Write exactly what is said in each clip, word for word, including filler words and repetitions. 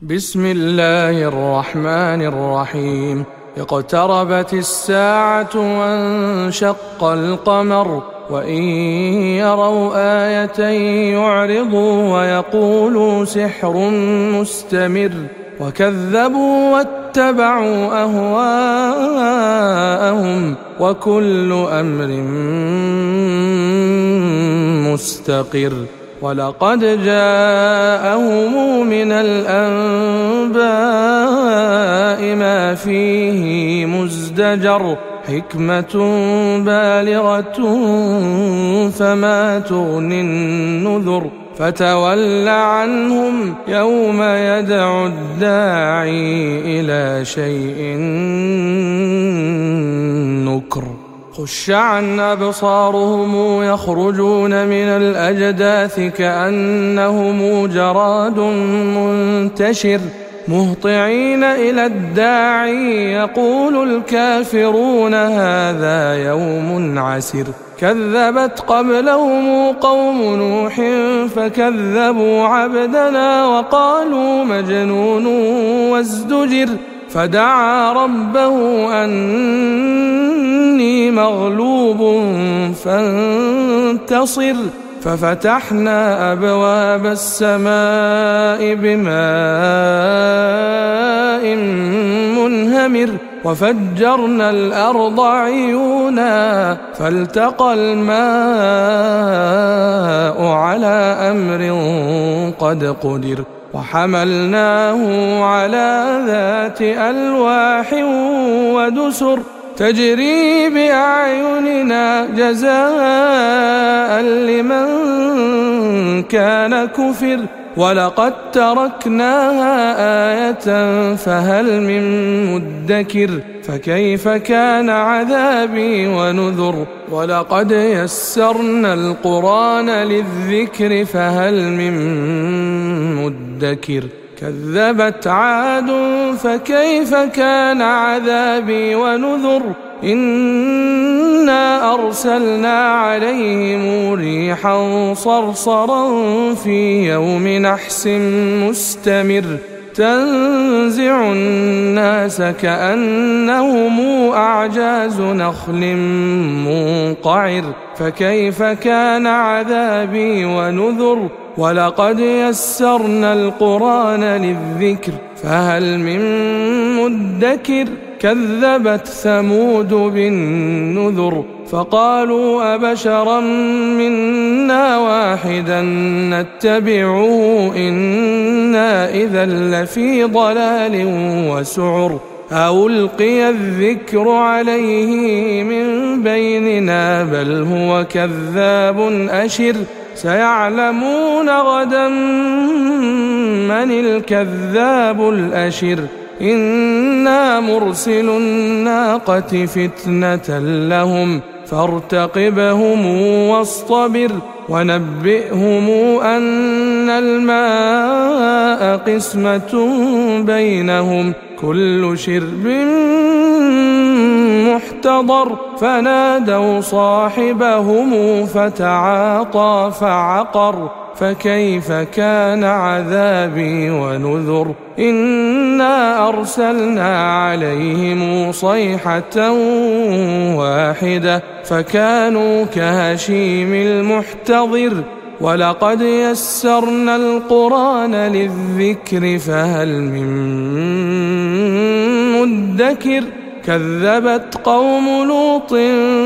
بسم الله الرحمن الرحيم. اقتربت الساعة وانشق القمر وإن يروا آية يعرضوا ويقولوا سحر مستمر وكذبوا واتبعوا أهواءهم وكل أمر مستقر. ولقد جاءهم من الأنباء ما فيه مزدجر حكمة بالغة فما تغني النذر. فتول عنهم يوم يدعو الداعي إلى شيء نكر. خش عن أبصارهم يخرجون من الأجداث كأنهم جراد منتشر مهطعين إلى الداعي يقول الكافرون هذا يوم عسر. كذبت قبلهم قوم نوح فكذبوا عبدنا وقالوا مجنون وازدجر. فدعا ربه أني مغلوب فانتصر. ففتحنا أبواب السماء بماء منهمر وفجرنا الأرض عيونا فالتقى الماء على أمر قد قدر. وحملناه على ذات ألواح ودسر تجري بأعيننا جزاء لمن كان كفر. ولقد تركناها آية فهل من مدكر. فكيف كان عذابي ونذر. ولقد يسرنا القرآن للذكر فهل من مدكر. كذبت عاد فكيف كان عذابي ونذر. إنا أرسلنا عليهم ريحا صرصرا في يوم نحس مستمر تنزع الناس كأنهم أعجاز نخل منقعر. فكيف كان عذابي ونذر. ولقد يسرنا القرآن للذكر فهل من مدكر. كذبت ثمود بالنذر فقالوا أبشرا منا واحدا نتبعه إنا إذا لفي ضلال وسعر. ألقي الذكر عليه من بيننا بل هو كذاب أشر. سيعلمون غدا من الكذاب الأشر. إنا مرسل الناقة فتنة لهم فارتقبهم واصطبر. ونبئهم أن الماء قسمة بينهم كل شرب محتضر. فنادوا صاحبهم فتعاطى فعقر. فكيف كان عذابي ونذر. إنا أرسلنا عليهم صيحة واحدة فكانوا كهشيم المحتضر. ولقد يسرنا القرآن للذكر فهل من مدكر. كذبت قوم لوط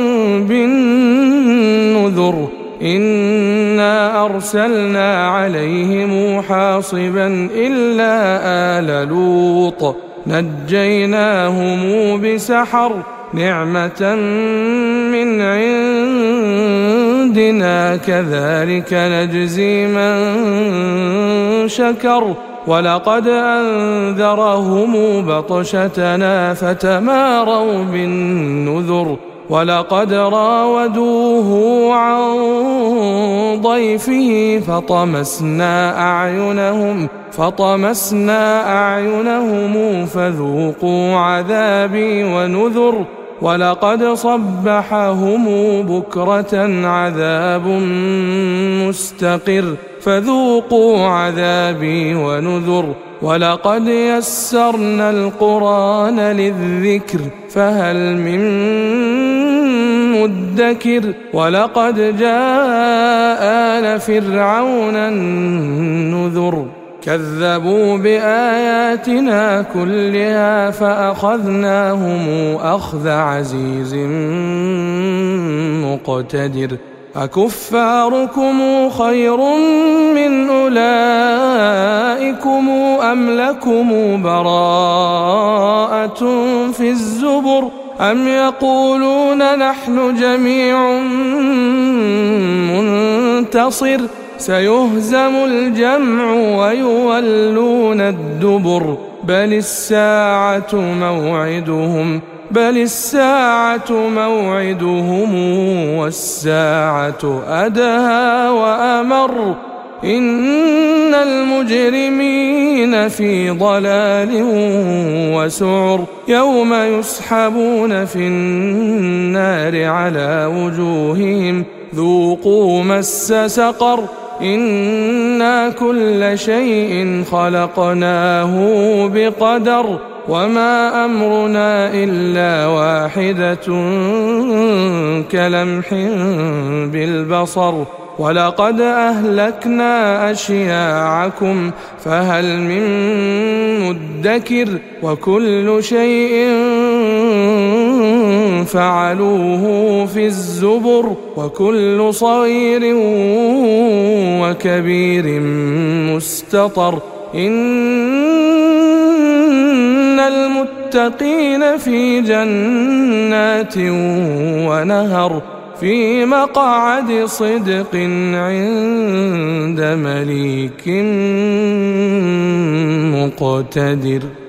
بالنذر إنا أرسلنا عليهم حاصبا إلا آل لوط نجيناهم بسحر نعمة من عندنا كذلك نجزي من شكر. ولقد أنذرهم بطشتنا فتماروا بالنذر. ولقد راودوه عن ضيفه فطمسنا أعينهم فطمسنا أعينهم فذوقوا عذابي ونذر. ولقد صبحهم بكرة عذاب مستقر فذوقوا عذابي ونذر ولقد يسرنا القرآن للذكر فهل من مدكر ولقد جاء آل فرعون النذر كذبوا بآياتنا كلها فأخذناهم أخذ عزيز مقتدر أكفاركم خير من أولئكم أم لكم براءة في الزبر أم يقولون نحن جميع منتصر سيهزم الجمع ويولون الدبر بل الساعة موعدهم بل الساعة موعدهم والساعة أدهى وأمر إن المجرمين في ضلال وسعر يوم يسحبون في النار على وجوههم ذوقوا مس سقر إنا كل شيء خلقناه بقدر وما أمرنا إلا واحدة كلمح بالبصر ولقد أهلكنا أشياعكم فهل من مدكر وكل شيء فعلوه في الزبر وكل صغير وكبير مستطر إن المتقين في جنات ونهر في مقعد صدق عند مليك مقتدر.